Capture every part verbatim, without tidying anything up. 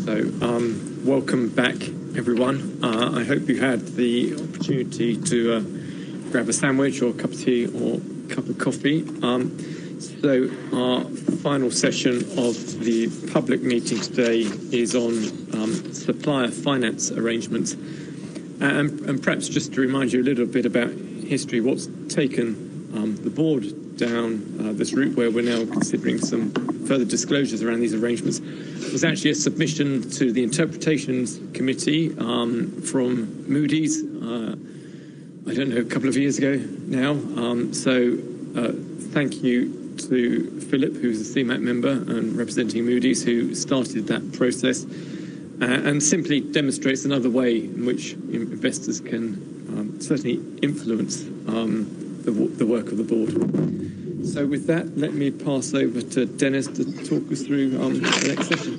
So, um, welcome back, everyone. Uh, I hope you had the opportunity to uh, grab a sandwich or a cup of tea or a cup of coffee. Um, so, our final session of the public meeting today is on um, supplier finance arrangements. And, and perhaps just to remind you a little bit about history, what's taken um, the board down uh, this route where we're now considering some further disclosures around these arrangements was actually a submission to the Interpretations Committee um, from Moody's, uh, I don't know, a couple of years ago now. Um, so uh, thank you to Philip, who's a C MAT member and representing Moody's, who started that process uh, and simply demonstrates another way in which investors can um, certainly influence um, the, the work of the board. So with that, let me pass over to Dennis to talk us through um, the next session.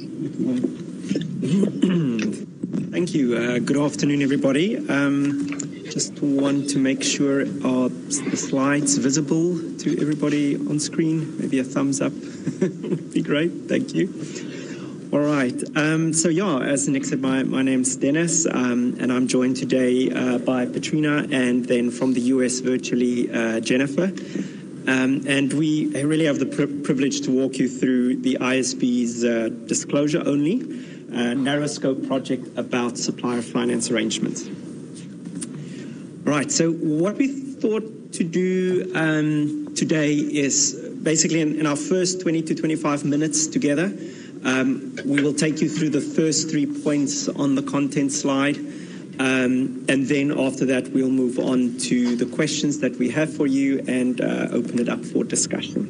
Thank you. Uh, good afternoon, everybody. Um, just want to make sure are the slides visible to everybody on screen? Maybe a thumbs up would be great. Thank you. All right. Um, so, yeah, as Nick said, my, my name's Dennis, um, and I'm joined today uh, by Petrina and then from the U S virtually, uh, Jennifer. Um, and we really have the pri privilege to walk you through the I S B's uh, disclosure-only uh, narrow scope project about supplier finance arrangements. All right, so what we thought to do um, today is basically in, in our first twenty to twenty-five minutes together, um, we will take you through the first three points on the content slide. Um, and then after that, we'll move on to the questions that we have for you and uh, open it up for discussion.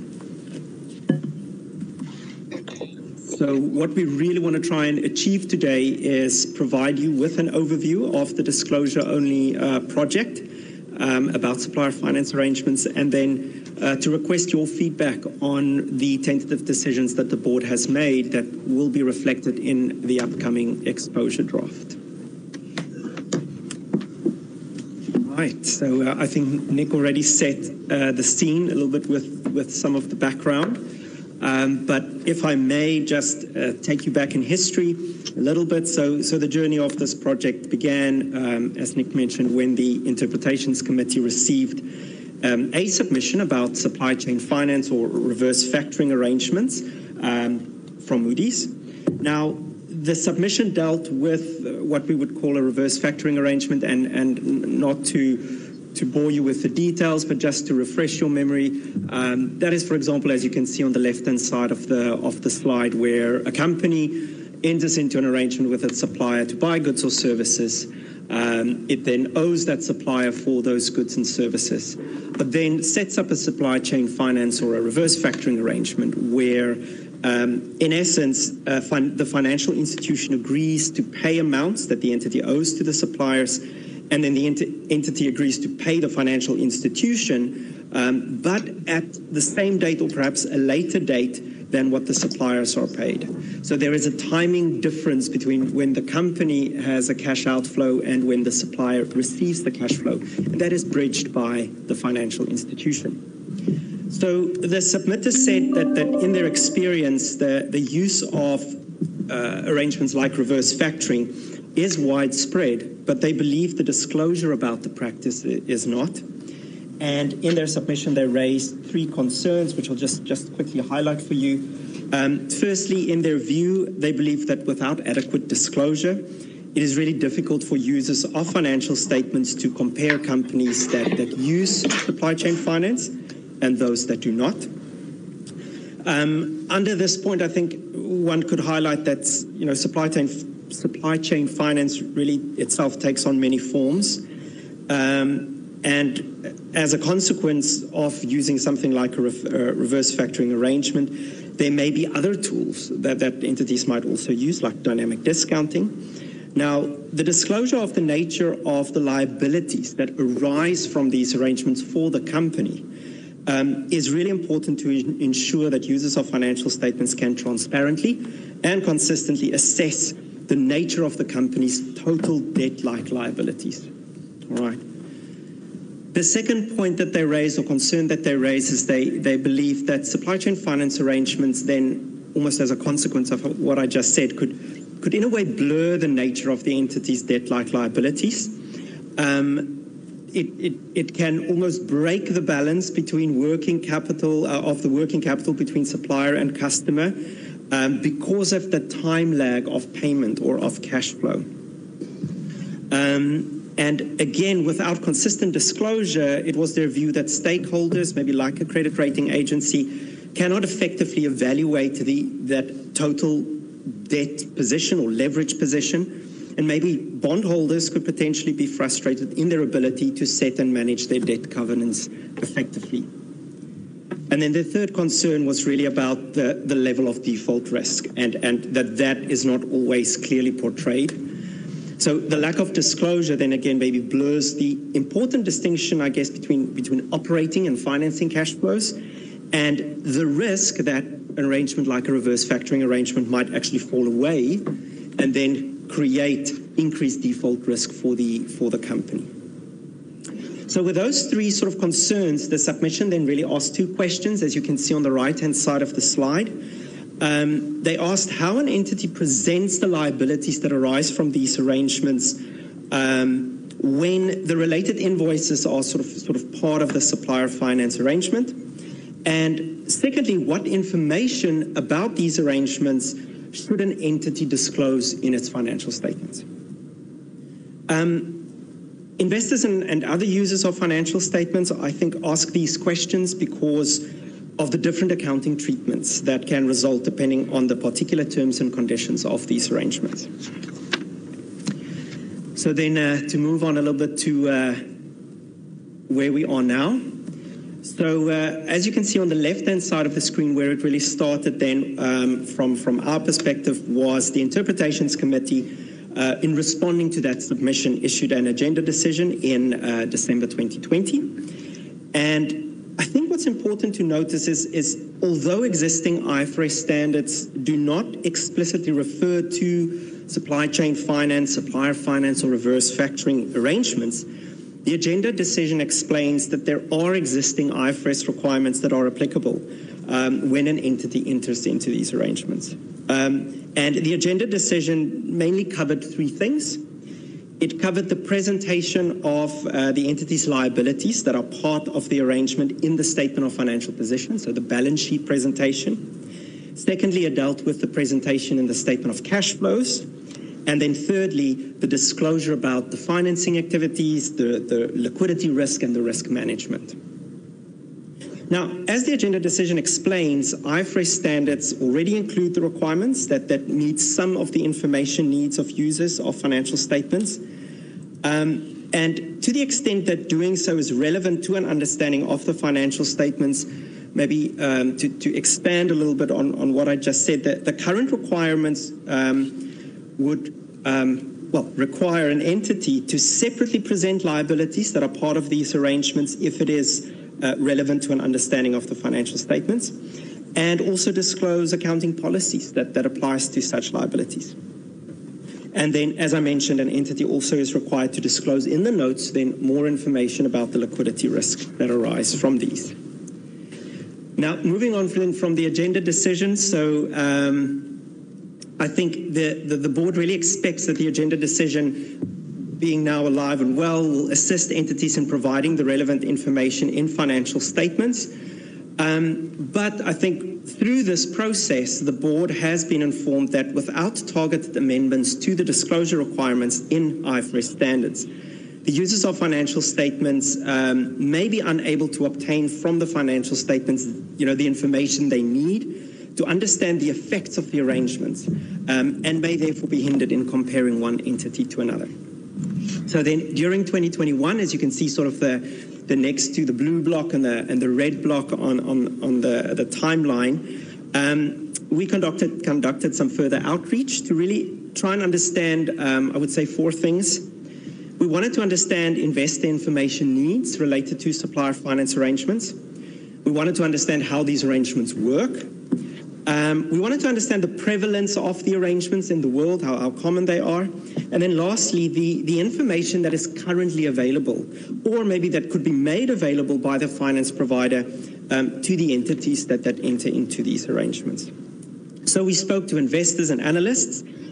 So what we really want to try and achieve today is provide you with an overview of the disclosure-only uh, project um, about supplier finance arrangements, and then uh, to request your feedback on the tentative decisions that the board has made that will be reflected in the upcoming exposure draft. Right, so uh, I think Nick already set uh, the scene a little bit with, with some of the background. Um, but if I may just uh, take you back in history a little bit. So, so the journey of this project began, um, as Nick mentioned, when the Interpretations Committee received um, a submission about supply chain finance or reverse factoring arrangements um, from Moody's. Now, the submission dealt with what we would call a reverse factoring arrangement, and, and not to, to bore you with the details, but just to refresh your memory. Um, that is, for example, as you can see on the left-hand side of the, of the slide, where a company enters into an arrangement with its supplier to buy goods or services. Um, it then owes that supplier for those goods and services, but then sets up a supply chain finance or a reverse factoring arrangement where Um, in essence, uh, fin the financial institution agrees to pay amounts that the entity owes to the suppliers, and then the ent entity agrees to pay the financial institution, um, but at the same date or perhaps a later date than what the suppliers are paid. So there is a timing difference between when the company has a cash outflow and when the supplier receives the cash flow, and that is bridged by the financial institution. So the submitters said that, that in their experience, the, the use of uh, arrangements like reverse factoring is widespread, but they believe the disclosure about the practice is not. And in their submission, they raised three concerns, which I'll just, just quickly highlight for you. Um, firstly, in their view, they believe that without adequate disclosure, it is really difficult for users of financial statements to compare companies that, that use supply chain finance and those that do not. Um, under this point, I think one could highlight that you know supply chain supply chain finance really itself takes on many forms, um, and as a consequence of using something like a re uh, reverse factoring arrangement, there may be other tools that that entities might also use, like dynamic discounting. Now, the disclosure of the nature of the liabilities that arise from these arrangements for the company Um, is really important to ensure that users of financial statements can transparently and consistently assess the nature of the company's total debt-like liabilities. All right. The second point that they raise, or concern that they raise, is they, they believe that supply chain finance arrangements then, almost as a consequence of what I just said, could could in a way blur the nature of the entity's debt-like liabilities. Um, It, it, it can almost break the balance between working capital, uh, of the working capital between supplier and customer um, because of the time lag of payment or of cash flow. Um, and again, without consistent disclosure, it was their view that stakeholders, maybe like a credit rating agency, cannot effectively evaluate the, that total debt position or leverage position. And maybe bondholders could potentially be frustrated in their ability to set and manage their debt covenants effectively. And then the third concern was really about the, the level of default risk, and, and that that is not always clearly portrayed. So the lack of disclosure then again maybe blurs the important distinction, I guess, between, between operating and financing cash flows and the risk that an arrangement like a reverse factoring arrangement might actually fall away and then create increased default risk for the for the company. So with those three sort of concerns, the submission then really asked two questions, as you can see on the right-hand side of the slide. Um, they asked how an entity presents the liabilities that arise from these arrangements um, when the related invoices are sort of sort of part of the supplier finance arrangement. And secondly, what information about these arrangements should an entity disclose in its financial statements? Um, investors and, and other users of financial statements, I think, ask these questions because of the different accounting treatments that can result depending on the particular terms and conditions of these arrangements. So then uh, to move on a little bit to uh, where we are now. So uh, as you can see on the left-hand side of the screen, where it really started then um, from, from our perspective was the Interpretations Committee uh, in responding to that submission issued an agenda decision in uh, December twenty twenty. And I think what's important to notice is, is although existing I F R S standards do not explicitly refer to supply chain finance, supplier finance, or reverse factoring arrangements, the agenda decision explains that there are existing I F R S requirements that are applicable um, when an entity enters into these arrangements. Um, and the agenda decision mainly covered three things. It covered the presentation of uh, the entity's liabilities that are part of the arrangement in the statement of financial position, so the balance sheet presentation. Secondly, it dealt with the presentation in the statement of cash flows. And then thirdly, the disclosure about the financing activities, the, the liquidity risk, and the risk management. Now, as the agenda decision explains, I F R S standards already include the requirements that, that meet some of the information needs of users of financial statements. Um, and to the extent that doing so is relevant to an understanding of the financial statements, maybe um, to, to expand a little bit on, on what I just said, that the current requirements um, would um, well, require an entity to separately present liabilities that are part of these arrangements if it is uh, relevant to an understanding of the financial statements, and also disclose accounting policies that, that applies to such liabilities. And then, as I mentioned, an entity also is required to disclose in the notes then more information about the liquidity risk that arise from these. Now, moving on from, from the agenda decision, so um, I think the, the, the board really expects that the agenda decision, being now alive and well, will assist entities in providing the relevant information in financial statements. Um, but I think through this process, the board has been informed that without targeted amendments to the disclosure requirements in I F R S standards, the users of financial statements um, may be unable to obtain from the financial statements, you know, the information they need to understand the effects of the arrangements, um, and may therefore be hindered in comparing one entity to another. So then, during twenty twenty-one, as you can see, sort of the the next to the blue block and the and the red block on on on the the timeline, um, we conducted conducted some further outreach to really try and understand, um, I would say, four things. We wanted to understand investor information needs related to supplier finance arrangements. We wanted to understand how these arrangements work. Um, we wanted to understand the prevalence of the arrangements in the world, how, how common they are. And then lastly, the, the information that is currently available, or maybe that could be made available by the finance provider um, to the entities that, that enter into these arrangements. So we spoke to investors and analysts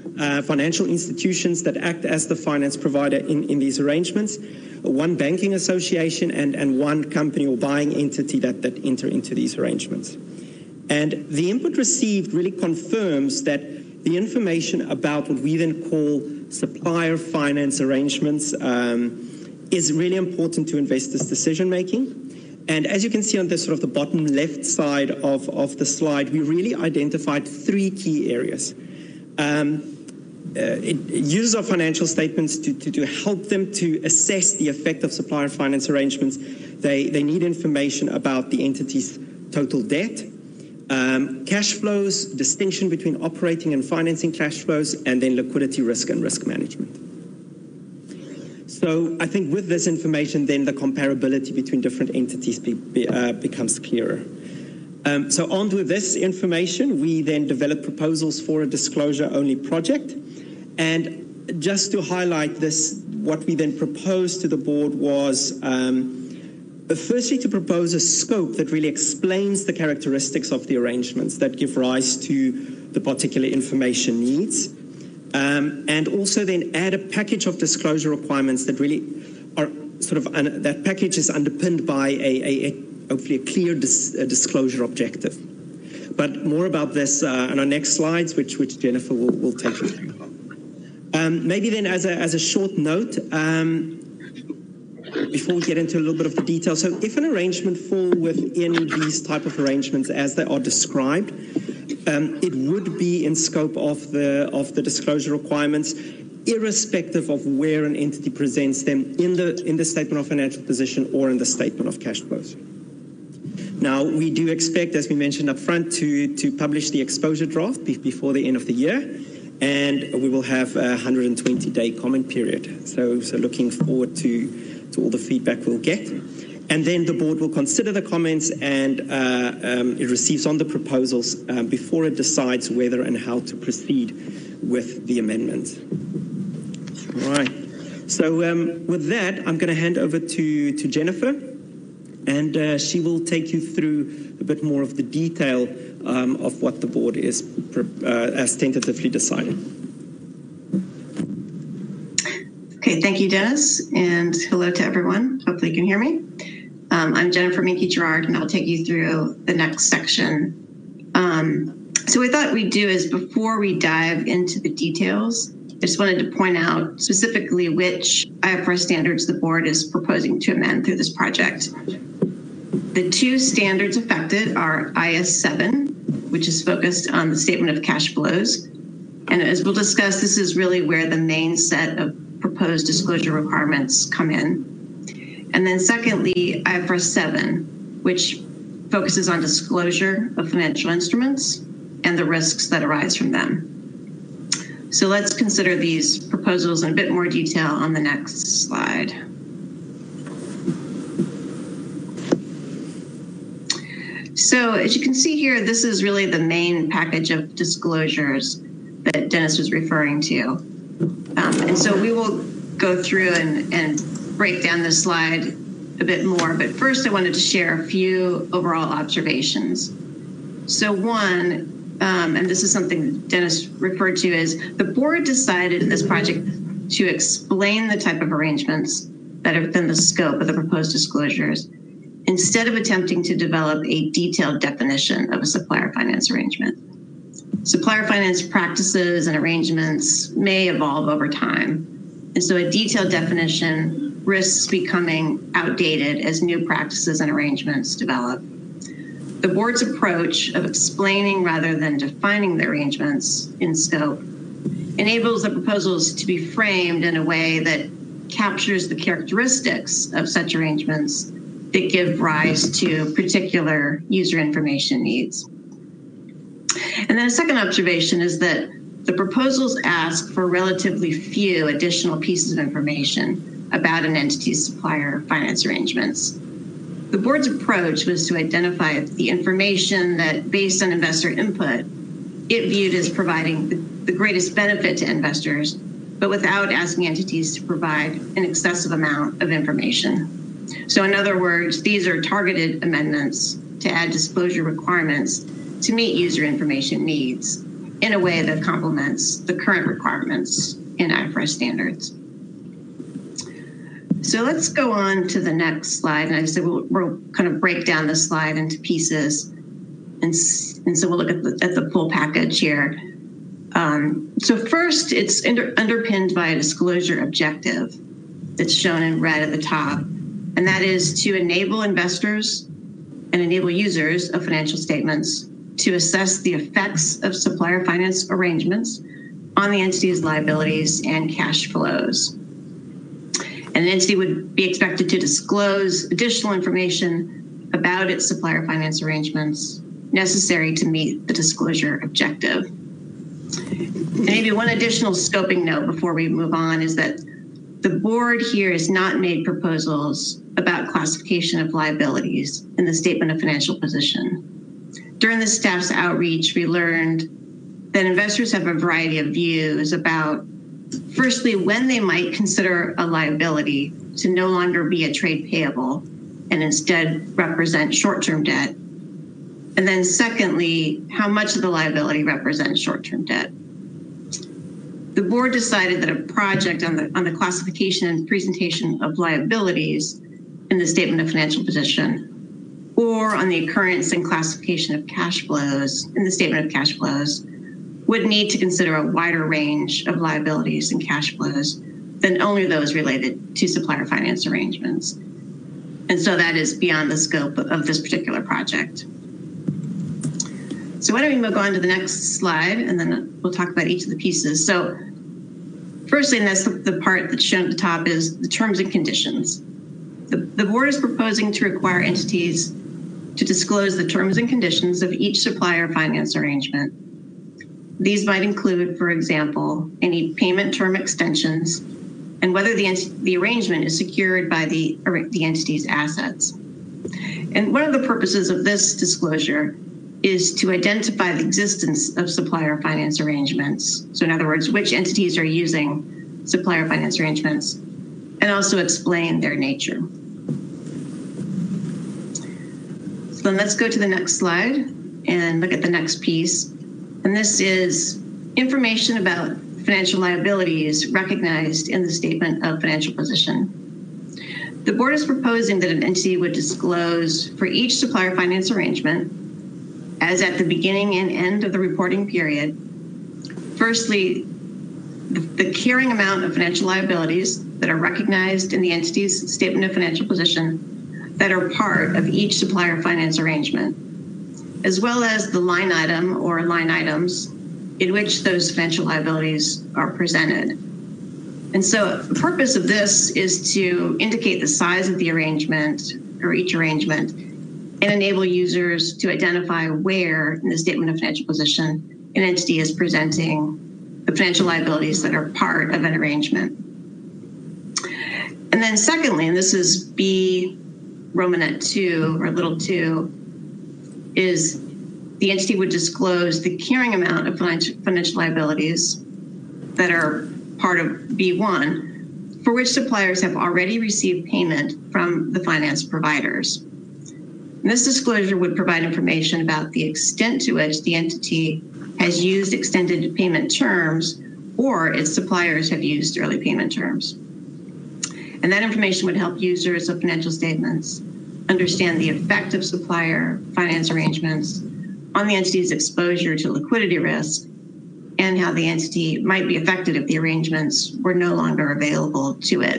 uh, financial institutions that act as the finance provider in, in these arrangements, one banking association, and, and one company or buying entity that, that enter into these arrangements. And the input received really confirms that the information about what we then call supplier finance arrangements um, is really important to investors' decision making. And as you can see on the sort of the bottom left side of, of the slide, we really identified three key areas. Um, uh, it, it uses our financial statements to, to, to help them to assess the effect of supplier finance arrangements. They, they need information about the entity's total debt, um, cash flows, distinction between operating and financing cash flows, and then liquidity risk and risk management. So I think with this information, then the comparability between different entities be, be, uh, becomes clearer. Um, so armed with this information, we then developed proposals for a disclosure-only project. And just to highlight this, what we then proposed to the board was um, firstly to propose a scope that really explains the characteristics of the arrangements that give rise to the particular information needs. Um, and also then add a package of disclosure requirements that really are sort of, un that package is underpinned by a, a, a hopefully a clear dis a disclosure objective. But more about this uh, on our next slides, which, which Jennifer will, will take you through. Um, maybe then as a, as a short note, um, before we get into a little bit of the detail, so if an arrangement falls within these type of arrangements as they are described, Um, it would be in scope of the of the disclosure requirements, irrespective of where an entity presents them in the in the statement of financial position or in the statement of cash flows. Now, we do expect, as we mentioned up front, to to publish the exposure draft be before the end of the year, and we will have a one hundred twenty day comment period. So, so looking forward to to all the feedback we'll get. And then the board will consider the comments and uh, um, it receives on the proposals um, before it decides whether and how to proceed with the amendment. All right. So um, with that, I'm going to hand over to, to Jennifer, and uh, she will take you through a bit more of the detail um, of what the board is uh, as tentatively decided. Okay, thank you, Dennis, and hello to everyone. Hopefully you can hear me. Um, I'm Jennifer Minke-Gerard, and I'll take you through the next section. Um, so what I thought we'd do is, before we dive into the details, I just wanted to point out specifically which I F R S standards the board is proposing to amend through this project. The two standards affected are I S seven, which is focused on the statement of cash flows. And as we'll discuss, this is really where the main set of proposed disclosure requirements come in. And then secondly, I F R S seven, which focuses on disclosure of financial instruments and the risks that arise from them. So let's consider these proposals in a bit more detail on the next slide. So as you can see here, this is really the main package of disclosures that Dennis was referring to. Um, and so we will go through and, and break down this slide a bit more, but first I wanted to share a few overall observations. So one, um, and this is something Dennis referred to, is the board decided in this project to explain the type of arrangements that are within the scope of the proposed disclosures, instead of attempting to develop a detailed definition of a supplier finance arrangement. Supplier finance practices and arrangements may evolve over time, and so a detailed definition risks becoming outdated as new practices and arrangements develop. The board's approach of explaining rather than defining the arrangements in scope enables the proposals to be framed in a way that captures the characteristics of such arrangements that give rise to particular user information needs. And then a second observation is that the proposals ask for relatively few additional pieces of information about an entity's supplier finance arrangements. The board's approach was to identify the information that, based on investor input, it viewed as providing the, the greatest benefit to investors, but without asking entities to provide an excessive amount of information. So in other words, these are targeted amendments to add disclosure requirements to meet user information needs in a way that complements the current requirements in I F R S standards. So let's go on to the next slide. And I said we'll, we'll kind of break down the slide into pieces. And, and so we'll look at the, at the full package here. Um, so first, it's under, underpinned by a disclosure objective that's shown in red at the top. And that is to enable investors and enable users of financial statements to assess the effects of supplier finance arrangements on the entity's liabilities and cash flows. And an entity would be expected to disclose additional information about its supplier finance arrangements necessary to meet the disclosure objective. And maybe one additional scoping note before we move on is that the board here has not made proposals about classification of liabilities in the statement of financial position. During the staff's outreach, we learned that investors have a variety of views about, firstly, when they might consider a liability to no longer be a trade payable and instead represent short-term debt. And then secondly, how much of the liability represents short-term debt. The board decided that a project on the, on the classification and presentation of liabilities in the statement of financial position, or on the occurrence and classification of cash flows in the statement of cash flows, would need to consider a wider range of liabilities and cash flows than only those related to supplier finance arrangements. And so that is beyond the scope of this particular project. So why don't we move on to the next slide, and then we'll talk about each of the pieces. So firstly, and that's the, the part that's shown at the top, is the terms and conditions. The, the board is proposing to require entities to disclose the terms and conditions of each supplier finance arrangement. These might include, for example, any payment term extensions and whether the, the arrangement is secured by the, the entity's assets. And one of the purposes of this disclosure is to identify the existence of supplier finance arrangements. So in other words, which entities are using supplier finance arrangements, and also explain their nature. So then let's go to the next slide and look at the next piece. And this is information about financial liabilities recognized in the statement of financial position. The board is proposing that an entity would disclose for each supplier finance arrangement, as at the beginning and end of the reporting period, firstly, the, the carrying amount of financial liabilities that are recognized in the entity's statement of financial position that are part of each supplier finance arrangement, as well as the line item or line items in which those financial liabilities are presented. And so the purpose of this is to indicate the size of the arrangement or each arrangement and enable users to identify where in the statement of financial position an entity is presenting the financial liabilities that are part of an arrangement. And then secondly, and this is B Romanet two or little two, is the entity would disclose the carrying amount of financial liabilities that are part of B one, for which suppliers have already received payment from the finance providers. And this disclosure would provide information about the extent to which the entity has used extended payment terms or its suppliers have used early payment terms. And that information would help users of financial statements understand the effect of supplier finance arrangements on the entity's exposure to liquidity risk and how the entity might be affected if the arrangements were no longer available to it.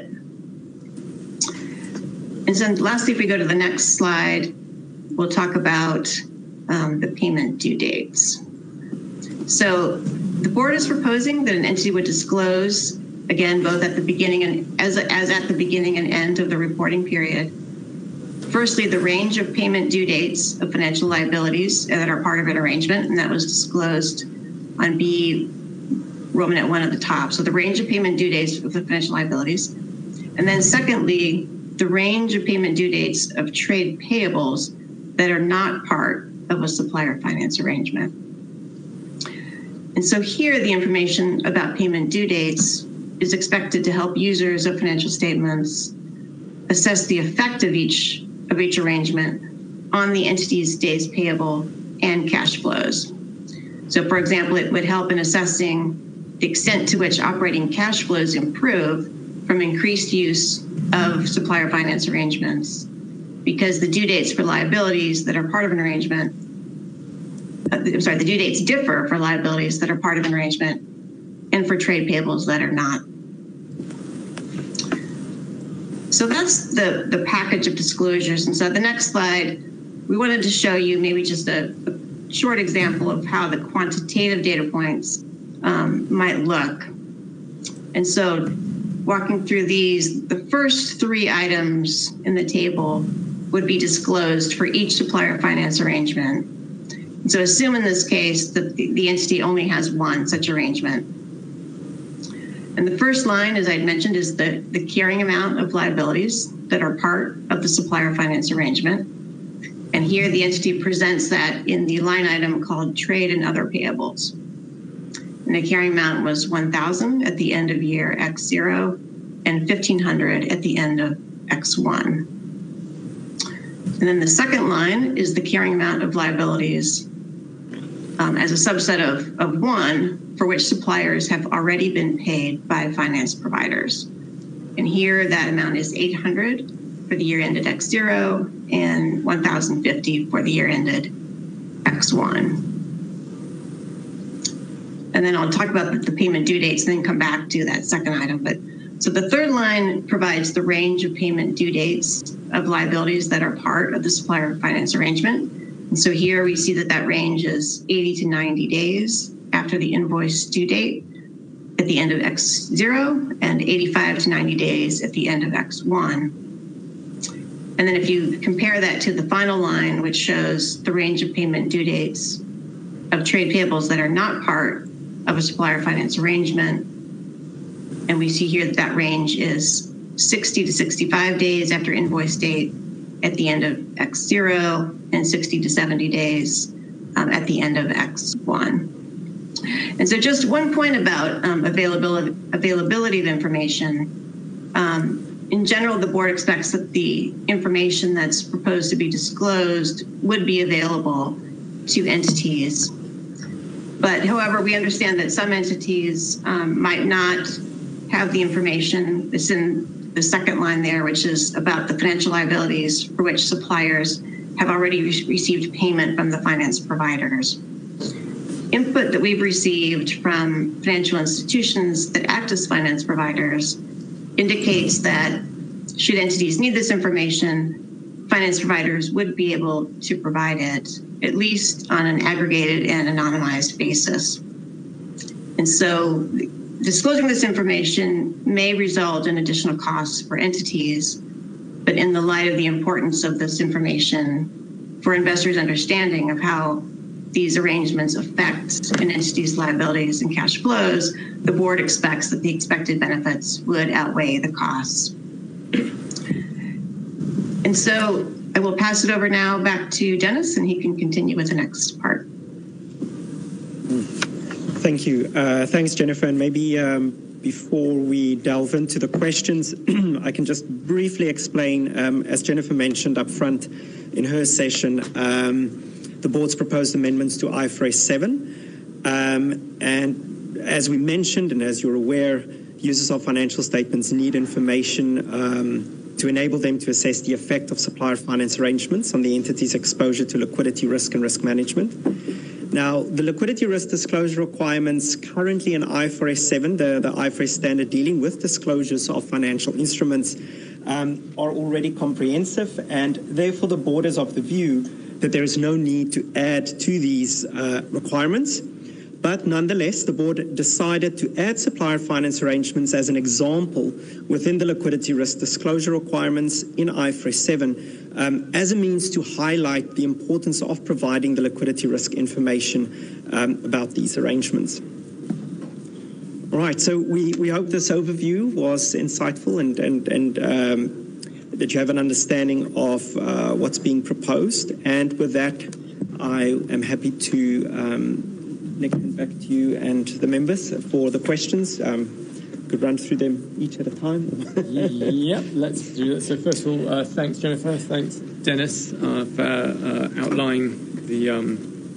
And so lastly, if we go to the next slide, we'll talk about um, the payment due dates. So the board is proposing that an entity would disclose, again, both at the beginning and as, as at the beginning and end of the reporting period, firstly, the range of payment due dates of financial liabilities that are part of an arrangement, and that was disclosed on B Romanet one at the top. So the range of payment due dates of the financial liabilities. And then secondly, the range of payment due dates of trade payables that are not part of a supplier finance arrangement. And so here, the information about payment due dates is expected to help users of financial statements assess the effect of each of each arrangement on the entity's days payable and cash flows. So, for example, it would help in assessing the extent to which operating cash flows improve from increased use of supplier finance arrangements, because the due dates for liabilities that are part of an arrangement, uh, I'm sorry, the due dates differ for liabilities that are part of an arrangement and for trade payables that are not. So that's the, the package of disclosures. And so the next slide, we wanted to show you maybe just a, a short example of how the quantitative data points um, might look. And so walking through these, the first three items in the table would be disclosed for each supplier finance arrangement. And so assume in this case that the, the entity only has one such arrangement. And the first line, as I'd mentioned, is the, the carrying amount of liabilities that are part of the supplier finance arrangement. And here the entity presents that in the line item called trade and other payables. And the carrying amount was one thousand at the end of year X zero and fifteen hundred at the end of X one. And then the second line is the carrying amount of liabilities um, as a subset of, of one, for which suppliers have already been paid by finance providers. And here that amount is eight hundred for the year ended X zero and one thousand fifty for the year ended X one. And then I'll talk about the, the payment due dates and then come back to that second item. But so the third line provides the range of payment due dates of liabilities that are part of the supplier finance arrangement. And so here we see that that range is eighty to ninety days after the invoice due date at the end of X zero and eighty-five to ninety days at the end of X one. And then if you compare that to the final line, which shows the range of payment due dates of trade payables that are not part of a supplier finance arrangement, and we see here that that range is sixty to sixty-five days after invoice date at the end of X zero and sixty to seventy days um, at the end of X one. And so just one point about um, availability, availability of information. Um, in general, the board expects that the information that's proposed to be disclosed would be available to entities. But however, we understand that some entities um, might not have the information that's in the second line there, which is about the financial liabilities for which suppliers have already re- received payment from the finance providers. Input that we've received from financial institutions that act as finance providers indicates that should entities need this information, finance providers would be able to provide it, at least on an aggregated and anonymized basis. And so disclosing this information may result in additional costs for entities, but in the light of the importance of this information for investors' understanding of how these arrangements affect an entity's liabilities and cash flows, the board expects that the expected benefits would outweigh the costs. And so I will pass it over now back to Dennis, and he can continue with the next part. Thank you. Uh, thanks, Jennifer. And maybe um, before we delve into the questions, I can just briefly explain, um, as Jennifer mentioned up front in her session, um, the board's proposed amendments to I F R S seven. Um, and as we mentioned, and as you're aware, users of financial statements need information um, to enable them to assess the effect of supplier finance arrangements on the entity's exposure to liquidity risk and risk management. Now, the liquidity risk disclosure requirements currently in I F R S seven, the, the I F R S standard dealing with disclosures of financial instruments, um, are already comprehensive, and therefore the board is of the view that there is no need to add to these uh, requirements. But nonetheless, the board decided to add supplier finance arrangements as an example within the liquidity risk disclosure requirements in I F R S seven um, as a means to highlight the importance of providing the liquidity risk information um, about these arrangements. All right, so we, we hope this overview was insightful and, and, and um, that you have an understanding of uh, what's being proposed. And with that, I am happy to um, Nick, back to you and the members for the questions. Um, could run through them each at a time. Yeah, let's do that. So first of all, uh, thanks Jennifer, thanks Dennis uh, for uh, outlining the um,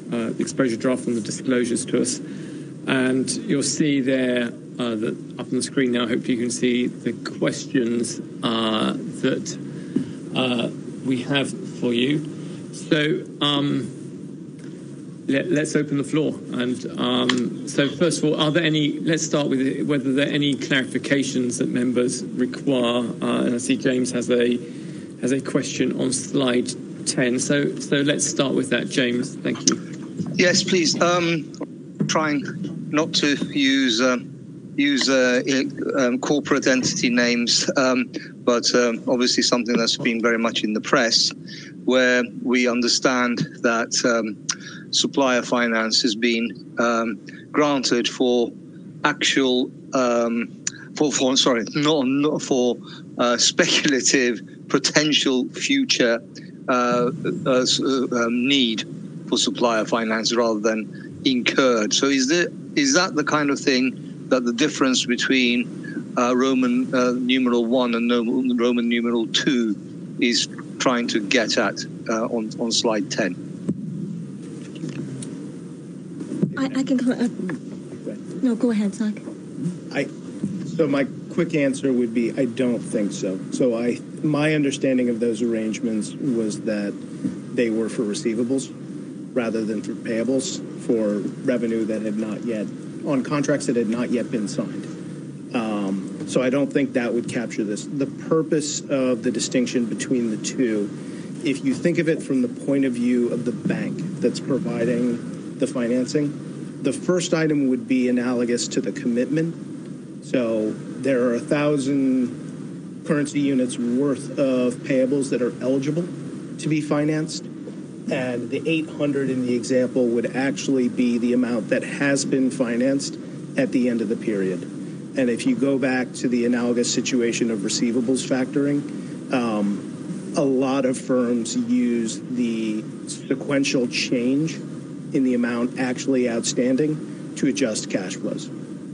uh, the exposure draft and the disclosures to us. And you'll see there uh, that up on the screen now, hopefully you can see the questions uh, that uh, we have for you. So um, let, let's open the floor. And um, so first of all, are there any, let's start with whether there are any clarifications that members require. Uh, and I see James has a, has a question on slide ten. So, so let's start with that, James. Thank you. Yes, please. Um, trying not to use um, use uh, um, corporate entity names, um, but um, obviously something that's been very much in the press, where we understand that um, supplier finance has been um, granted for actual um, for, for sorry not, not for uh, speculative potential future uh, uh, um, need for supplier finance rather than incurred. So is there is that the kind of thing that the difference between uh, Roman uh, numeral one and Roman numeral two is trying to get at uh, on on slide ten? I, I can come. Uh, no, go ahead, Zach. I. So my quick answer would be I don't think so. So I my understanding of those arrangements was that they were for receivables rather than for payables for revenue that had not yet, on contracts that had not yet been signed. Um, so I don't think that would capture this. The purpose of the distinction between the two, if you think of it from the point of view of the bank that's providing the financing, the first item would be analogous to the commitment. So there are a thousand currency units worth of payables that are eligible to be financed. And the eight hundred in the example would actually be the amount that has been financed at the end of the period. And if you go back to the analogous situation of receivables factoring, um, a lot of firms use the sequential change in the amount actually outstanding to adjust cash flows.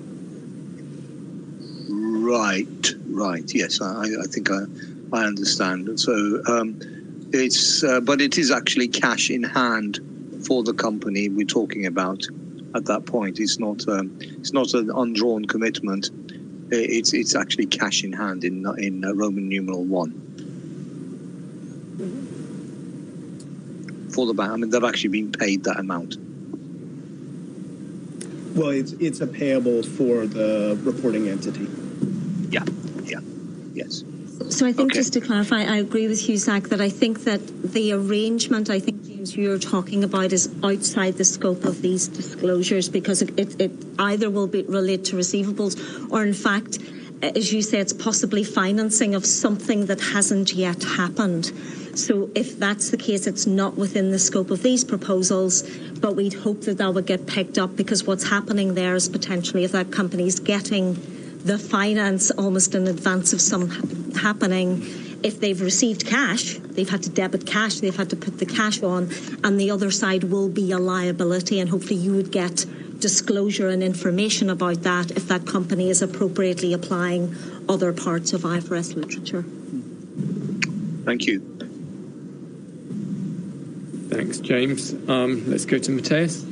Right, right. Yes, I, I think I, I understand. So, um, It's, uh, but it is actually cash in hand for the company we're talking about at that point. It's not, um, it's not an undrawn commitment. It's, it's actually cash in hand in in uh, Roman numeral one for the bank. I mean, they've actually been paid that amount. Well, it's it's a payable for the reporting entity. Yeah, yeah, yes. So I think Okay. just to clarify, I agree with you, Zach, that I think that the arrangement, I think, James, you're talking about is outside the scope of these disclosures because it, it, it either will be relate to receivables or, in fact, as you say, it's possibly financing of something that hasn't yet happened. So if that's the case, it's not within the scope of these proposals, but we'd hope that that would get picked up because what's happening there is potentially if that company's getting the finance almost in advance of some ha- happening. If they've received cash, they've had to debit cash, they've had to put the cash on, and the other side will be a liability, and hopefully you would get disclosure and information about that if that company is appropriately applying other parts of I F R S literature. Thank you. Thanks, James. Um, let's go to Matthias.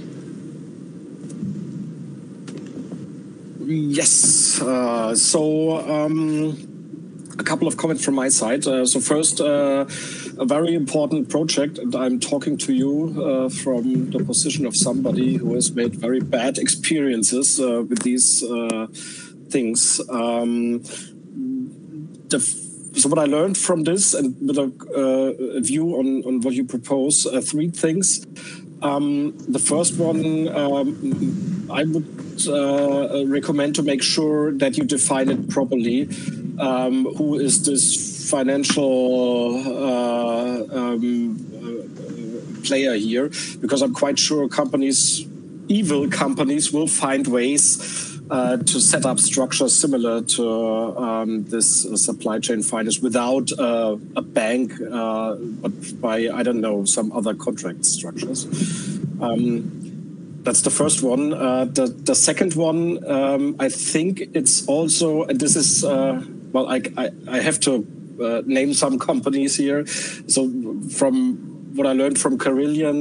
Yes. Uh, so um, a couple of comments from my side. Uh, so first, uh, a very important project, and I'm talking to you uh, from the position of somebody who has made very bad experiences uh, with these uh, things. Um, the So what I learned from this, and with a, uh, a view on, on what you propose, uh, three things. Um, the first one, um, I would uh, recommend to make sure that you define it properly. Um, who is this financial uh, um, uh, player here? Because I'm quite sure companies, evil companies, will find ways Uh, to set up structures similar to um, this uh, supply chain finance without uh, a bank, uh, but by, I don't know, some other contract structures. Um, that's the first one. Uh, the, the second one, um, I think it's also, and this is, uh, well, I, I, I have to uh, name some companies here. So from what I learned from Carillion,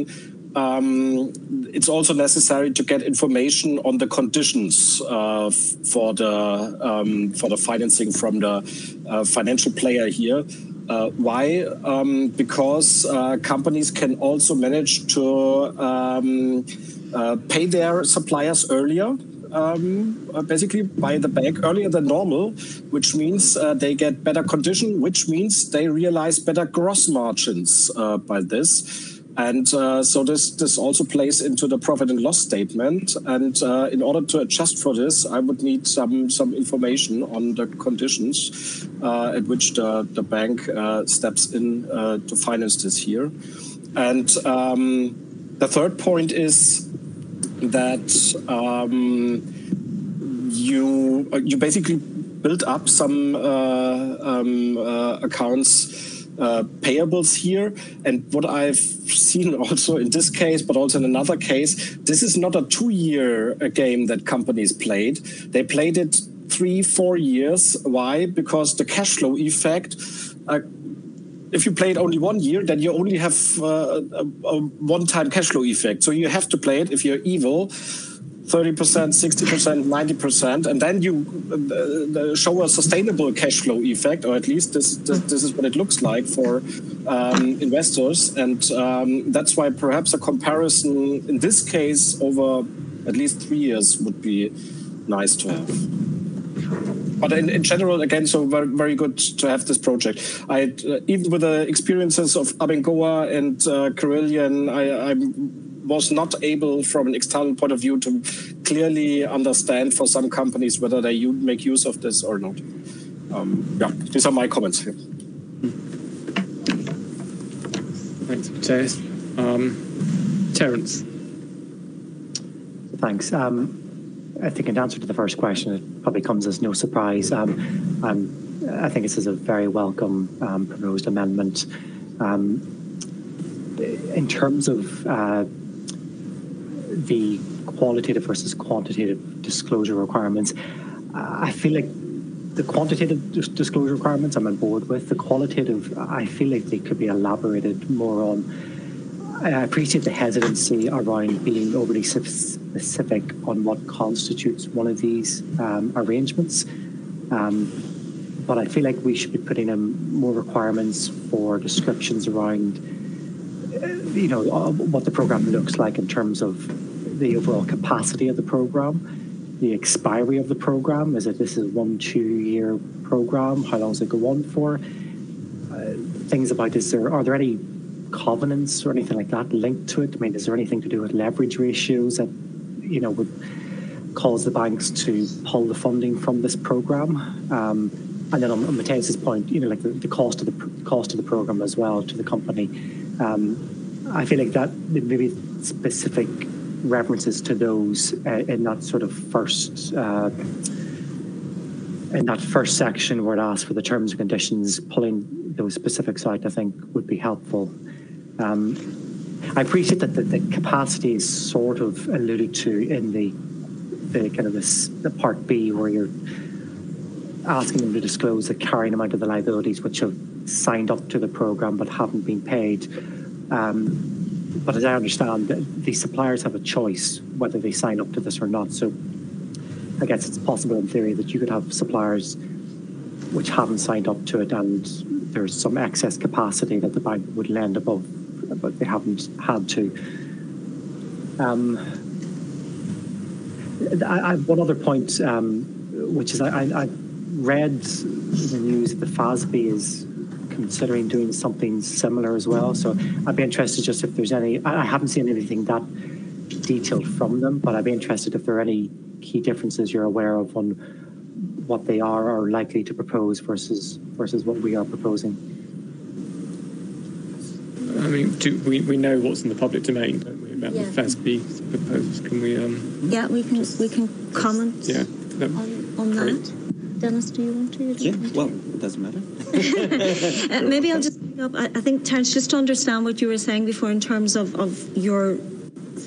um, it's also necessary to get information on the conditions uh, for the um, for the financing from the uh, financial player here. Uh, why? Um, because uh, companies can also manage to um, uh, pay their suppliers earlier. Um, uh, basically by the bank earlier than normal, which means uh, they get better condition, which means they realize better gross margins uh, by this. And uh, so this, this also plays into the profit and loss statement. And uh, in order to adjust for this, I would need some, some information on the conditions uh, at which the, the bank uh, steps in uh, to finance this here. And um, the third point is that um, you you basically build up some uh, um, uh, accounts uh, payables here, and what I've seen also in this case, but also in another case, this is not a two-year game that companies played. They played it three, four years. Why? Because the cash flow effect. Uh, If you play it only one year, then you only have uh, a, a one-time cash flow effect. So you have to play it if you're evil, thirty percent, sixty percent, ninety percent, and then you uh, show a sustainable cash flow effect, or at least this this, this is what it looks like for um, investors. And um, that's why perhaps a comparison in this case over at least three years would be nice to have. But in, in general, again, so very, very good to have this project. I uh, even with the experiences of Abengoa and uh, Carillion, I, I was not able, from an external point of view, to clearly understand for some companies whether they make use of this or not. Um, yeah, these are my comments here. Thanks, Matthias. Um, Terence. Thanks. Um, I think in answer to the first question, it probably comes as no surprise. Um, um, I think this is a very welcome um, proposed amendment. Um, in terms of uh, the qualitative versus quantitative disclosure requirements, I feel like the quantitative disclosure requirements I'm on board with. The qualitative, I feel like they could be elaborated more on. I appreciate the hesitancy around being overly specific on what constitutes one of these um, arrangements. Um, but I feel like we should be putting in more requirements for descriptions around, you know, what the program looks like in terms of the overall capacity of the program, the expiry of the program. Is it this is a one, two-year program? How long does it go on for? Uh, things about is there are there any covenants or anything like that linked to it? I mean, is there anything to do with leverage ratios that, you know, would cause the banks to pull the funding from this program? Um, and then on, on Matthias's point, you know, like the, the cost of the cost of the program as well to the company. Um, I feel like that maybe specific references to those uh, in that sort of first uh, in that first section where it asks for the terms and conditions, pulling those specifics out, I think would be helpful. Um, I appreciate that the, the capacity is sort of alluded to in the the kind of this, the part B, where you're asking them to disclose the carrying amount of the liabilities which have signed up to the program but haven't been paid. Um, but as I understand, the suppliers have a choice whether they sign up to this or not. So I guess it's possible in theory that you could have suppliers which haven't signed up to it, and there's some excess capacity that the bank would lend above, but they haven't had to. Um, I, I, one other point, um, which is I, I, I read in the news that the F A S B is considering doing something similar as well. So I'd be interested just if there's any, I haven't seen anything that detailed from them, but I'd be interested if there are any key differences you're aware of on what they are or are likely to propose versus versus what we are proposing. I mean, do we, we know what's in the public domain, don't we, about yeah. the F A S B's proposals? Can we... Um, yeah, we can we can comment yeah, no, on, on that. Dennis, do you want to? Yeah, want well, to? it doesn't matter. uh, maybe I'll just pick up. I, I think, Terence, just to understand what you were saying before in terms of, of your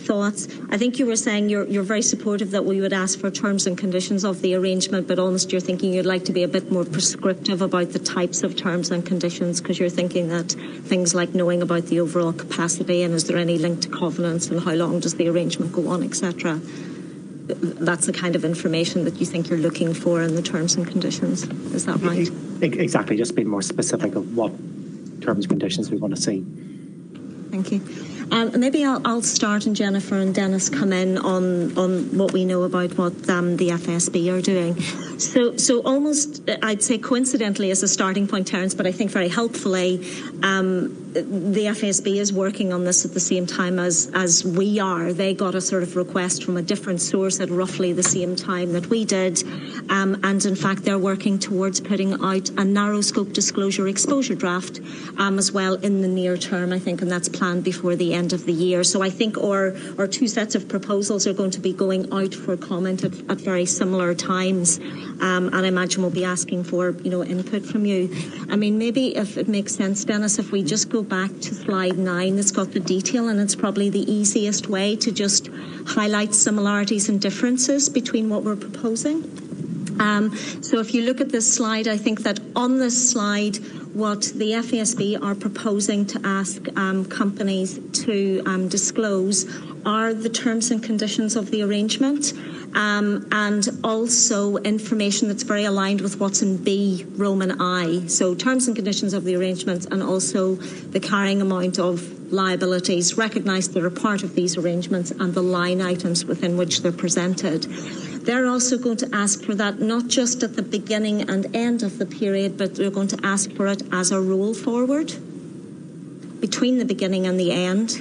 thoughts. I think you were saying you're, you're very supportive that we would ask for terms and conditions of the arrangement, but almost you're thinking you'd like to be a bit more prescriptive about the types of terms and conditions, because you're thinking that things like knowing about the overall capacity and is there any link to covenants and how long does the arrangement go on, et cetera. That's the kind of information that you think you're looking for in the terms and conditions. Is that right? Exactly, just being more specific of what terms and conditions we want to see. Thank you. Um, maybe I'll, I'll start, and Jennifer and Dennis come in on, on what we know about what um, the F S B are doing. So, so almost, I'd say coincidentally as a starting point, Terence, but I think very helpfully, um, the F S B is working on this at the same time as, as we are. They got a sort of request from a different source at roughly the same time that we did. Um, and in fact, they're working towards putting out a narrow scope disclosure exposure draft um, as well in the near term, I think, and that's planned before the end of the year. So I think our, our two sets of proposals are going to be going out for comment at, at very similar times. Um, and I imagine we'll be asking for, you know, input from you. I mean, maybe if it makes sense, Dennis, if we just go back to slide nine, it's got the detail, and it's probably the easiest way to just highlight similarities and differences between what we're proposing. Um, so if you look at this slide, I think that on this slide, what the F A S B are proposing to ask um, companies to um, disclose are the terms and conditions of the arrangement, um, and also information that's very aligned with what's in B Roman I. So terms and conditions of the arrangement, and also the carrying amount of liabilities recognised that are part of these arrangements and the line items within which they're presented. They're also going to ask for that not just at the beginning and end of the period, but they're going to ask for it as a roll forward between the beginning and the end.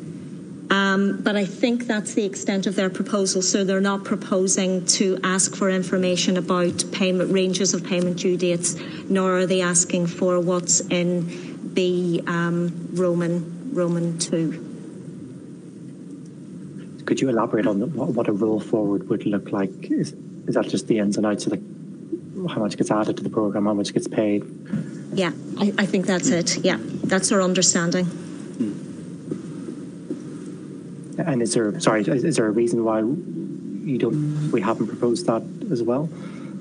Um, but I think that's the extent of their proposal. So they're not proposing to ask for information about payment ranges of payment due dates, nor are they asking for what's in B um, Roman Roman two. Could you elaborate on the, what a roll forward would look like? Is, is that just the ins and outs of the, how much gets added to the programme, how much gets paid? Yeah, I, I think that's it. Yeah, that's our understanding. And is there, sorry, is, is there a reason why you don't, we haven't proposed that as well?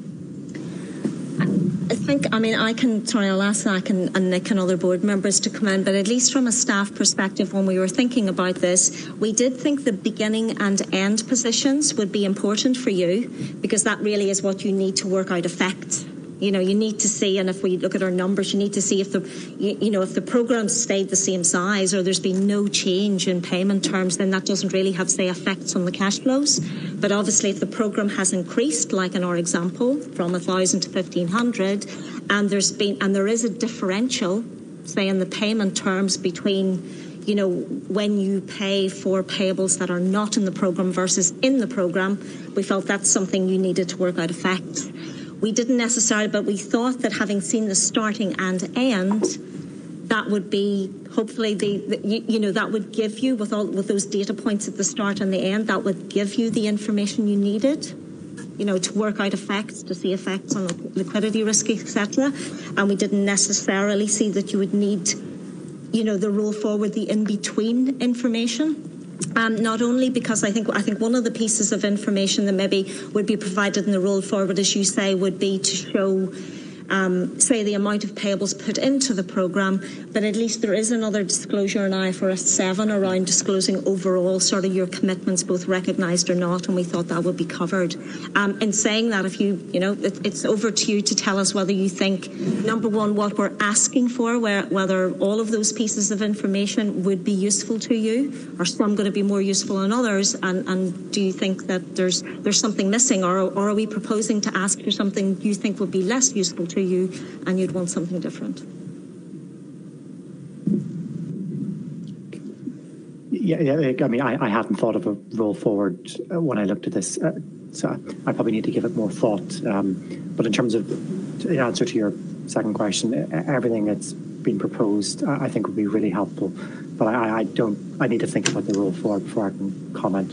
I think, I mean, I can, sorry, I'll ask Zach and, and Nick and other board members to come in, but at least from a staff perspective, when we were thinking about this, we did think the beginning and end positions would be important for you, because that really is what you need to work out effect. You know, you need to see, and if we look at our numbers, you need to see if the, you, you know, if the programme stayed the same size or there's been no change in payment terms, then that doesn't really have, say, effects on the cash flows. But obviously, if the programme has increased, like in our example, from a thousand to fifteen hundred, and there's been, and there is a differential, say, in the payment terms between, you know, when you pay for payables that are not in the programme versus in the programme, we felt that's something you needed to work out effect. We didn't necessarily, but we thought that having seen the starting and end, that would be hopefully the, the you, you know, that would give you, with all with those data points at the start and the end, that would give you the information you needed, you know, to work out effects, to see effects on liquidity risk, et cetera. And we didn't necessarily see that you would need, you know, the roll forward, the in-between information. Um, not only because I think I think one of the pieces of information that maybe would be provided in the roll forward, as you say, would be to show, um, say, the amount of payables put into the programme, but at least there is another disclosure in I F R S seven around disclosing overall sort of your commitments, both recognised or not, and we thought that would be covered. Um, in saying that, if you, you know, it, it's over to you to tell us whether you think, number one, what we're asking for, where, whether all of those pieces of information would be useful to you, or some going to be more useful than others, and, and do you think that there's there's something missing, or, or are we proposing to ask for something you think would be less useful to you and you'd want something different? Yeah, yeah, I mean, I, I hadn't thought of a roll forward when I looked at this, uh, so I probably need to give it more thought. Um, but in terms of the answer to your second question, everything that's been proposed, I think would be really helpful. But I, I don't, I need to think about the roll forward before I can comment.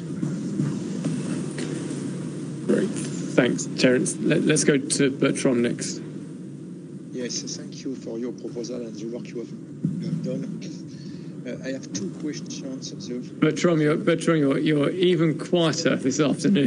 Great, thanks, Terence. Let, let's go to Bertrand next. Yes, thank you for your proposal and the work you have, you have done. Uh, I have two questions. The Bertrand, you're, Bertrand you're, you're even quieter this afternoon.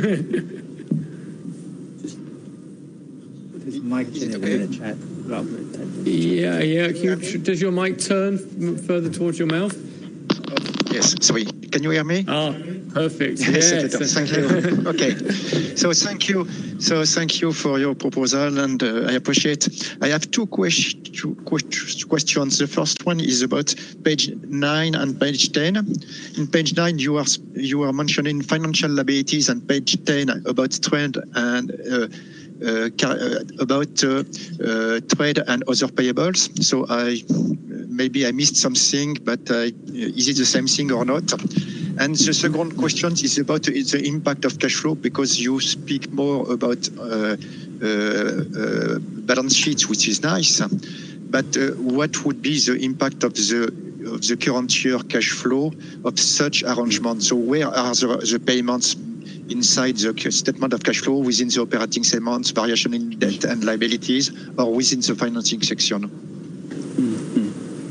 His mic's in the chat. Yeah, yeah. Can you, does your mic turn further towards your mouth? Yes, sorry. Can you hear me? Ah, perfect. Yes. Thank you. Okay. So thank you. So thank you for your proposal, and uh, I appreciate. I have two question, questions. The first one is about page nine and page ten. In page nine, you are you are mentioning financial liabilities, and page ten about trade and. Uh, Uh, about uh, uh, trade and other payables. So I maybe I missed something, but uh, is it the same thing or not? And the second question is about the impact of cash flow, because you speak more about uh, uh, uh, balance sheets, which is nice. But uh, what would be the impact of the of the current year cash flow of such arrangements? So where are the, the payments inside the statement of cash flow, within the operating segments, variation in debt and liabilities, or within the financing section? Mm-hmm.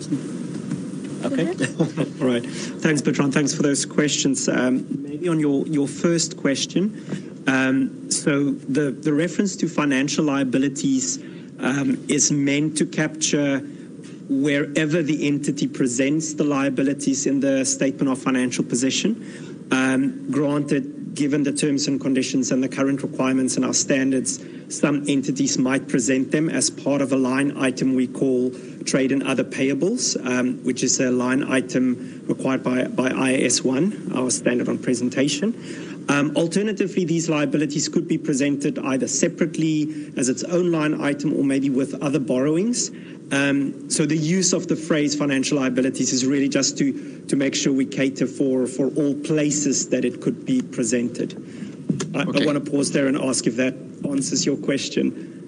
Okay. All right. Thanks, Bertrand. Thanks for those questions. Um, maybe on your, your first question, um, so the, the reference to financial liabilities um, is meant to capture wherever the entity presents the liabilities in the statement of financial position. Um, granted, given the terms and conditions and the current requirements and our standards, some entities might present them as part of a line item we call trade and other payables, um, which is a line item required by, by I A S one, our standard on presentation. Um, alternatively, these liabilities could be presented either separately as its own line item or maybe with other borrowings. Um, so the use of the phrase financial liabilities is really just to, to make sure we cater for, for all places that it could be presented. I, okay. I want to pause there and ask if that answers your question.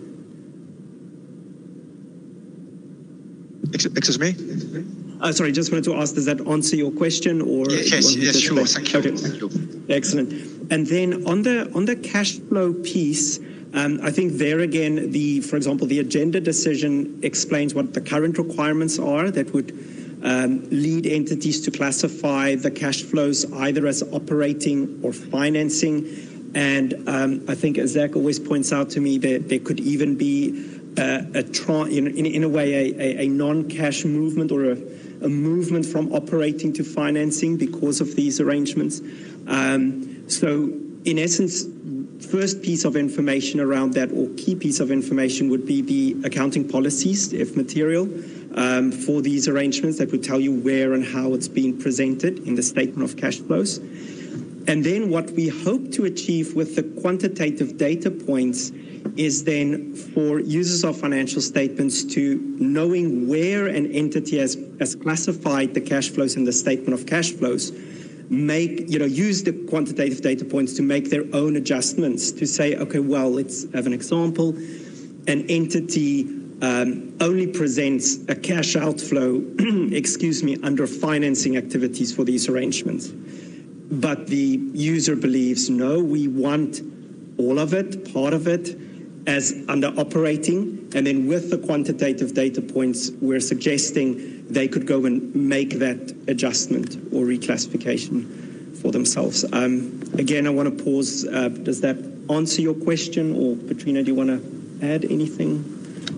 Excuse me? Uh, sorry, just wanted to ask, does that answer your question? Or yes, yes, sure. Thank you. Okay. Thank you. Excellent. And then on the on the cash flow piece, Um, I think there again, the, for example, the agenda decision explains what the current requirements are that would um, lead entities to classify the cash flows either as operating or financing. And um, I think, as Zach always points out to me, that there could even be uh, a in, in, in a way a, a, a non-cash movement or a, a movement from operating to financing because of these arrangements. Um, so, in essence, first piece of information around that, or key piece of information, would be the accounting policies, if material, um, for these arrangements that would tell you where and how it's being presented in the statement of cash flows. And then what we hope to achieve with the quantitative data points is then for users of financial statements to knowing where an entity has, has classified the cash flows in the statement of cash flows, make, you know, use the quantitative data points to make their own adjustments to say, okay, well, let's have an example. An entity um, only presents a cash outflow, excuse me, under financing activities for these arrangements. But the user believes, no, we want all of it, part of it, as under operating. And then with the quantitative data points, we're suggesting they could go and make that adjustment or reclassification for themselves. Um, again, I want to pause. Uh, does that answer your question? Or Petrina, do you want to add anything?